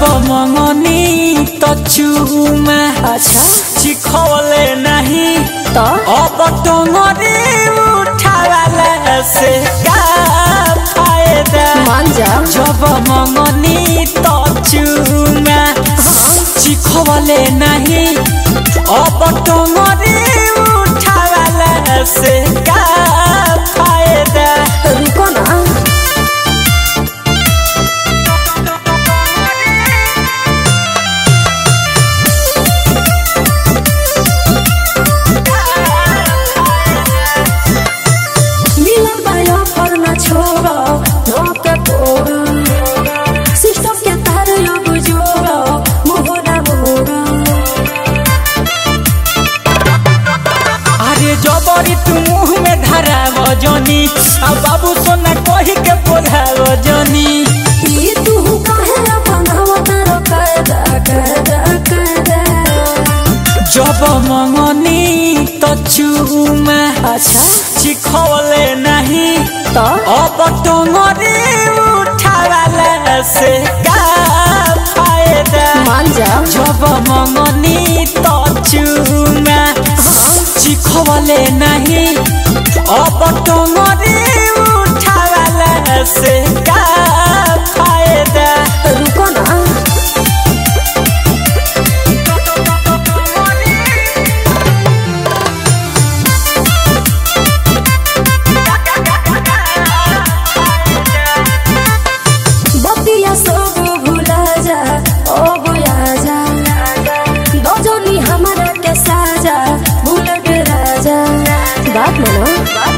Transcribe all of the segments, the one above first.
मंगनी तो चूमा अच्छा चिखवले नहीं तो अब टंगरी उठावले से का फायदा। मान जा जब मंगनी तो चूमा चिखवले नहीं अब टंगरी उठावले से का फायदा। रुको ना जबरी तू मुँह में धरा वजनी अब बाबू सोना कही के बोला वजनी ये तू काहे बनावता रो कायदा कायदा कायदा। जब मंगनी तो चूमा अच्छा चिखवले नहीं तो अब टंगरी उठावले से का फायदा। मान जा जब मंगनी तो चूमा चिखवले नहीं अब टंगरी उठावले से का फायदा। रुको ना बतिया सब भुला जा ओ भुला जा दो जोनी हमारा के साजा भूल के राजा। बात मानो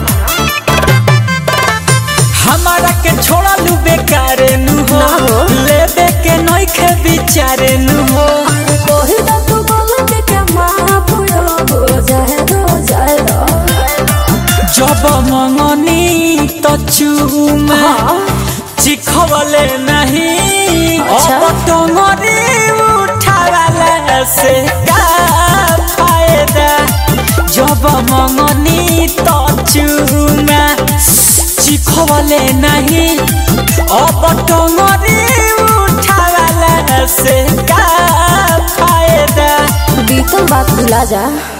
हमारा के छोड़ा लू बेकारे नु हो ना हो। ले दे के नई के बिचारे नु हो। कोई तो तू बोल के क्या माफ हो जाए दो जब मंगनी तो चूमा चिखवले नहीं अच्छा। अब टंगरी उठावले से का फायदा। जब मंगनी तो चूमा चिखवले नहीं अब टंगरी उठावले से का फायदा। बीतल बात भुला जा।